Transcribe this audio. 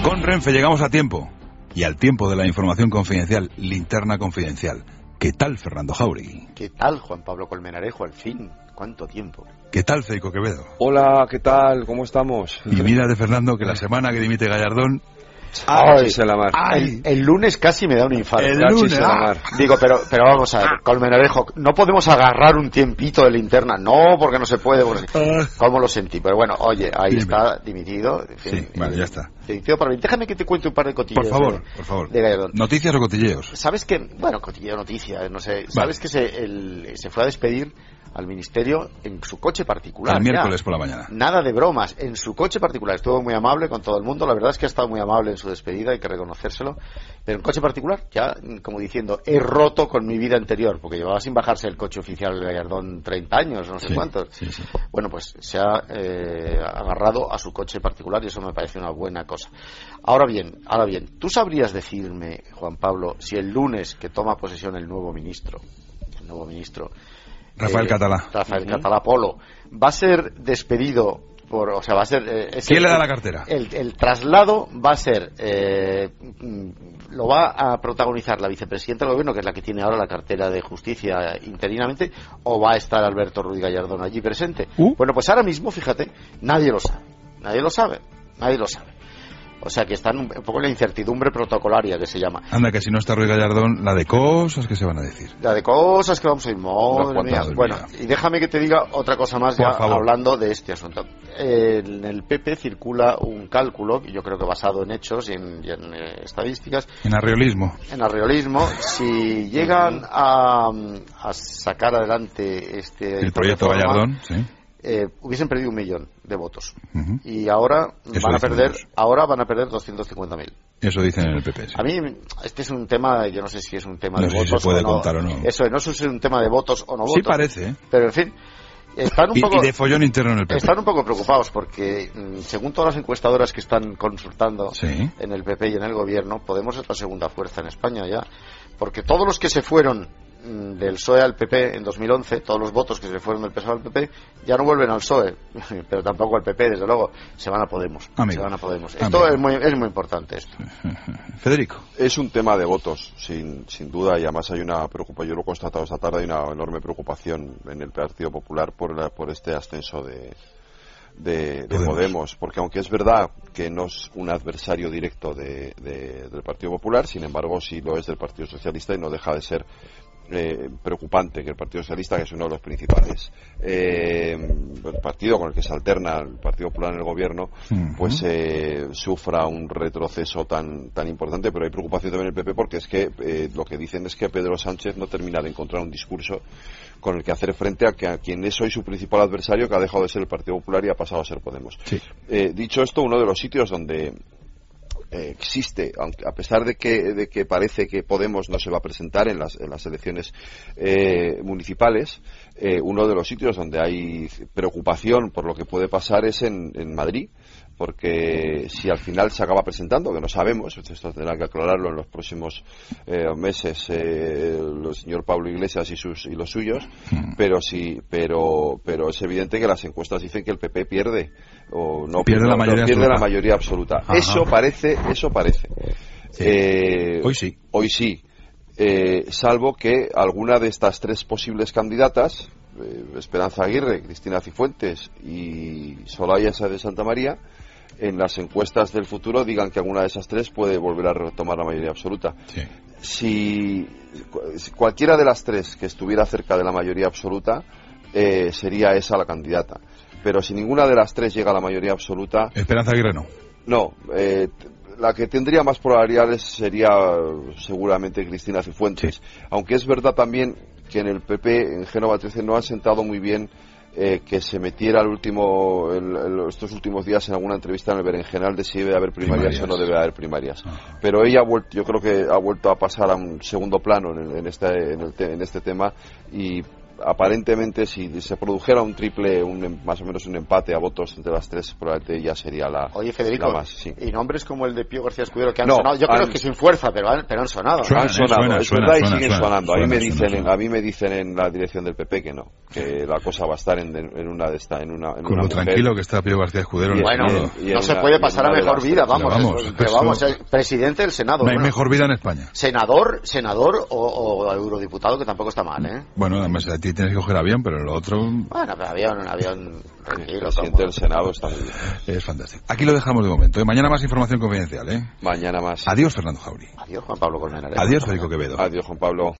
Con Renfe llegamos a tiempo, y al tiempo de la información confidencial, linterna confidencial. ¿Qué tal, Fernando Jauregui? ¿Qué tal, Juan Pablo Colmenarejo? Al fin, ¿cuánto tiempo? ¿Qué tal, Federico Quevedo? Hola, ¿qué tal? ¿Cómo estamos? Y mira de Fernando que la semana que dimite Gallardón... Ay, el lunes casi me da un infarto. El lunes, Digo, pero vamos a ver, Colmenarejo, no podemos agarrar un tiempito de linterna. No, porque no se puede. ¿Cómo lo sentí? Pero bueno, oye, ahí está, dimitido. Sí, vale, ya está. Dimitido para mí. Déjame que te cuente un par de cotilleos. Por favor. De Gallardón. ¿Noticias o cotilleos? ¿Sabes que? Bueno, cotilleo, noticias, no sé. ¿Sabes que se fue a despedir al ministerio en su coche particular? El miércoles por la mañana. Nada de bromas, en su coche particular. Estuvo muy amable con todo el mundo. La verdad es que ha estado muy amable en su despedida, hay que reconocérselo. Pero en coche particular, ya como diciendo, he roto con mi vida anterior, porque llevaba sin bajarse el coche oficial de Gallardón 30 años, no sé cuántos. Sí. Bueno, pues se ha agarrado a su coche particular y eso me parece una buena cosa. Ahora bien, ¿tú sabrías decirme, Juan Pablo, si el lunes que toma posesión el nuevo ministro Rafael Catalá. Rafael Catalá Polo va a ser despedido va a ser ¿quién le da la cartera? El traslado va a ser lo va a protagonizar la vicepresidenta del gobierno, que es la que tiene ahora la cartera de justicia interinamente, o va a estar Alberto Ruiz Gallardón allí presente. Bueno, pues ahora mismo, fíjate, nadie lo sabe. O sea que están un poco en la incertidumbre protocolaria, que se llama. Anda, que si no está Ruiz Gallardón, la de cosas que se van a decir. La de cosas que vamos a ir, madre mía. Bueno, y déjame que te diga otra cosa más ya hablando de este asunto. En el PP circula un cálculo, yo creo que basado en hechos y en estadísticas. En arreolismo. Si llegan a sacar adelante el proyecto Gallardón, sí. Hubiesen perdido 1 millón de votos y ahora van a perder 250.000. Eso dicen en el PP. Sí. A mí este es un tema, yo no sé si es un tema de votos. Si se puede contar o no. Eso no sé si es un tema de votos o no votos. Sí parece, ¿eh? Pero en fin, están un poco, y de follón interno en el PP. Están un poco preocupados porque según todas las encuestadoras que están consultando en el PP y en el gobierno, Podemos es la segunda fuerza en España ya, porque todos los que se fueron del PSOE al PP en 2011, todos los votos que se fueron del PSOE al PP ya no vuelven al PSOE, pero tampoco al PP, desde luego, se van a Podemos. Esto es muy importante esto. Federico. Es un tema de votos, sin duda, y además hay una preocupación, yo lo he constatado esta tarde, hay una enorme preocupación en el Partido Popular por este ascenso de Podemos, porque aunque es verdad que no es un adversario directo del Partido Popular, sin embargo sí lo es del Partido Socialista y no deja de ser preocupante que el Partido Socialista, que es uno de los principales partido con el que se alterna el Partido Popular en el gobierno, pues sufra un retroceso tan importante. Pero hay preocupación también en el PP, porque es que lo que dicen es que Pedro Sánchez no termina de encontrar un discurso con el que hacer frente a quien es hoy su principal adversario, que ha dejado de ser el Partido Popular y ha pasado a ser Podemos. Dicho esto, uno de los sitios donde existe, aunque a pesar de que parece que Podemos no se va a presentar en las elecciones municipales, uno de los sitios donde hay preocupación por lo que puede pasar es en Madrid, porque si al final se acaba presentando, que no sabemos, esto tendrá que aclararlo en los próximos meses el señor Pablo Iglesias y los suyos, pero es evidente que las encuestas dicen que el PP pierde o no pierde la mayoría absoluta. Eso parece. Hoy sí. Salvo que alguna de estas tres posibles candidatas, Esperanza Aguirre, Cristina Cifuentes y Soraya Sáenz de Santamaría, en las encuestas del futuro digan que alguna de esas tres puede volver a retomar la mayoría absoluta. Si cualquiera de las tres que estuviera cerca de la mayoría absoluta, sería esa la candidata. Pero si ninguna de las tres llega a la mayoría absoluta... Esperanza Aguirre no. No, la que tendría más probabilidades sería seguramente Cristina Cifuentes. Aunque es verdad también que en el PP, en Génova 13, no ha sentado muy bien que se metiera estos últimos días en alguna entrevista en el Berenjenal de si debe haber primarias o no debe haber primarias. Pero ella yo creo que ha vuelto a pasar a un segundo plano en este tema, y aparentemente si se produjera un triple, más o menos un empate a votos entre las tres, probablemente ya sería la. Oye, Federico, la más, sí. y nombres como el de Pío García Escudero que han sonado, yo creo que sin fuerza, pero han sonado. Es verdad, y siguen sonando. A mí me dicen en la dirección del PP que no, que la cosa va a estar en una de esta, en una. Con lo tranquilo que está Pío García Escudero. Bueno, no se puede pasar a mejor vida, vamos, presidente del Senado. No hay mejor vida en España. Senador o eurodiputado, que tampoco está mal, ¿eh? Bueno, además a ti tienes que coger avión, pero lo otro. Bueno, pero avión tranquilo. El presidente del Senado está muy bien. Es fantástico. Aquí lo dejamos de momento. Mañana más información confidencial, ¿eh? Mañana más. Adiós, Fernando Jauri. Adiós, Juan Pablo Colmenares. Adiós, Federico Quevedo. Adiós, Juan Pablo.